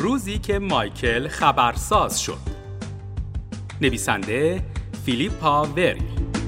روزی که مایکل خبرساز شد. نویسنده فیلیپا وری.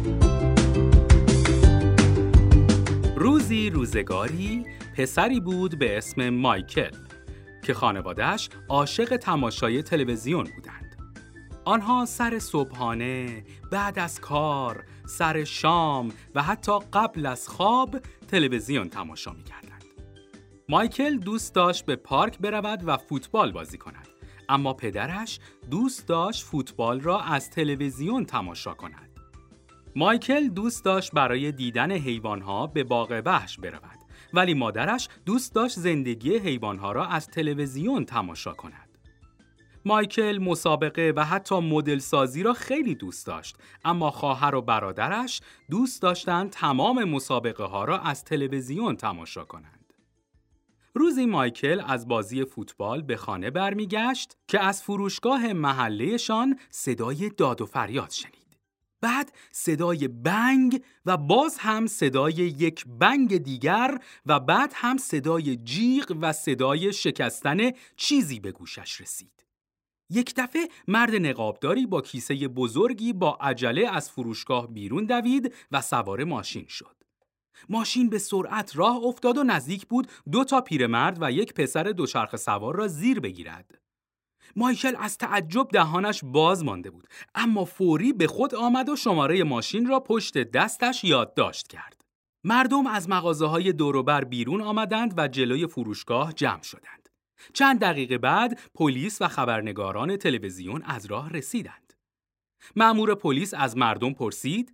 روزی روزگاری پسری بود به اسم مایکل که خانواده‌اش عاشق تماشای تلویزیون بودند. آنها سر صبحانه، بعد از کار، سر شام و حتی قبل از خواب تلویزیون تماشا می‌کردند. مایکل دوست داشت به پارک برود و فوتبال بازی کند، اما پدرش دوست داشت فوتبال را از تلویزیون تماشا کند. مایکل دوست داشت برای دیدن حیوانات به باغ وحش برود، ولی مادرش دوست داشت زندگی حیوانات را از تلویزیون تماشا کند. مایکل مسابقه و حتی مدل سازی را خیلی دوست داشت، اما خواهر و برادرش دوست داشتند تمام مسابقه ها را از تلویزیون تماشا کنند. روزی مایکل از بازی فوتبال به خانه برمیگشت که از فروشگاه محله‌شان صدای داد و فریاد شنید. بعد صدای بنگ و باز هم صدای یک بنگ دیگر و بعد هم صدای جیغ و صدای شکستن چیزی به گوشش رسید. یک دفعه مرد نقابداری با کیسه بزرگی با عجله از فروشگاه بیرون دوید و سوار ماشین شد. ماشین به سرعت راه افتاد و نزدیک بود 2 پیرمرد و یک پسر دوچرخه سوار را زیر بگیرد. مایکل از تعجب دهانش باز مانده بود، اما فوری به خود آمد و شماره ماشین را پشت دستش یادداشت کرد. مردم از مغازه‌های دور و بر بیرون آمدند و جلوی فروشگاه جمع شدند. چند دقیقه بعد پلیس و خبرنگاران تلویزیون از راه رسیدند. مأمور پلیس از مردم پرسید: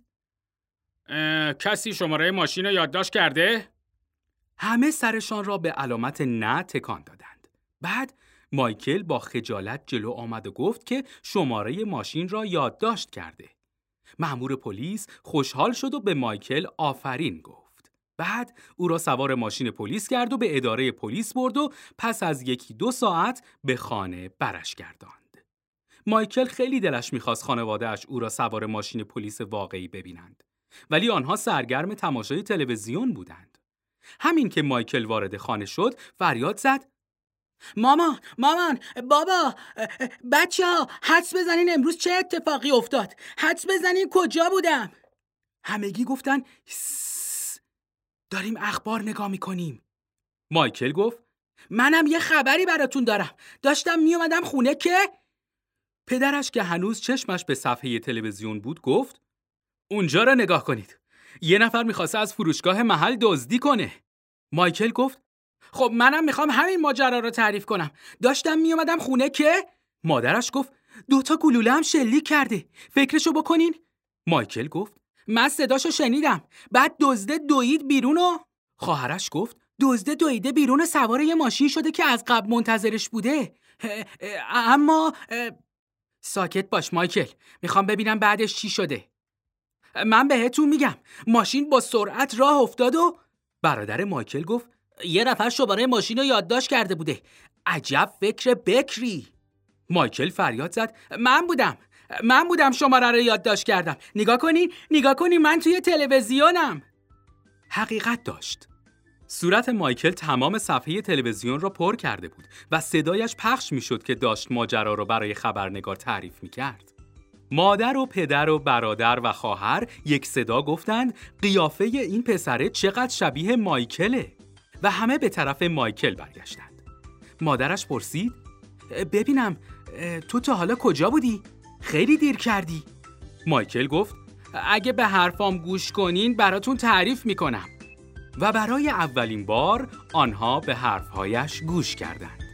کسی شماره ماشین را یادداشت کرده؟ همه سرشان را به علامت نه تکان دادند. بعد مایکل با خجالت جلو آمد و گفت که شماره ماشین را یادداشت کرده. مأمور پلیس خوشحال شد و به مایکل آفرین گفت. بعد او را سوار ماشین پلیس کرد و به اداره پلیس برد و پس از 1-2 ساعت به خانه برش گرداند. مایکل خیلی دلش می‌خواست خانواده‌اش او را سوار ماشین پلیس واقعی ببینند، ولی آنها سرگرم تماشای تلویزیون بودند. همین که مایکل وارد خانه شد فریاد زد: مامان، بابا، بچه‌ها، حدس بزنین امروز چه اتفاقی افتاد؟ حدس بزنین کجا بودم؟ همگی گفتن داریم اخبار نگاه میکنیم. مایکل گفت: منم یه خبری براتون دارم. داشتم میومدم خونه که... پدرش که هنوز چشمش به صفحه تلویزیون بود گفت: اونجا را نگاه کنید. یه نفر میخواسته از فروشگاه محل دزدی کنه. مایکل گفت: خب منم میخوام همین ماجرا رو تعریف کنم. داشتم میومدم خونه که... مادرش گفت: 2 گلوله هم شلیک کرده. فکرشو بکنین. مایکل گفت: من صداشو شنیدم. بعد دزده دوید بیرون و... خواهرش گفت: دزده دویده بیرون و سوار یه ماشین شده که از قبل منتظرش بوده. اما... ساکت باش مایکل. میخوام ببینم بعدش چی شده. من بهتون میگم. ماشین با سرعت راه افتاد و... برادر مایکل گفت: یه نفر شماره ماشین رو یادداشت کرده بوده. عجب فکر بکری. مایکل فریاد زد: من بودم شماره رو یادداشت کردم. نگاه کنین من توی تلویزیونم. حقیقت داشت. صورت مایکل تمام صفحه تلویزیون را پر کرده بود و صدایش پخش میشد که داشت ماجرا رو برای خبرنگار تعریف میکرد. مادر و پدر و برادر و خواهر یک صدا گفتند: قیافه این پسره چقدر شبیه مایکله، و همه به طرف مایکل برگشتند. مادرش پرسید: ببینم تو تا حالا کجا بودی؟ خیلی دیر کردی. مایکل گفت: اگه به حرفام گوش کنین براتون تعریف میکنم. و برای اولین بار آنها به حرفهایش گوش کردند.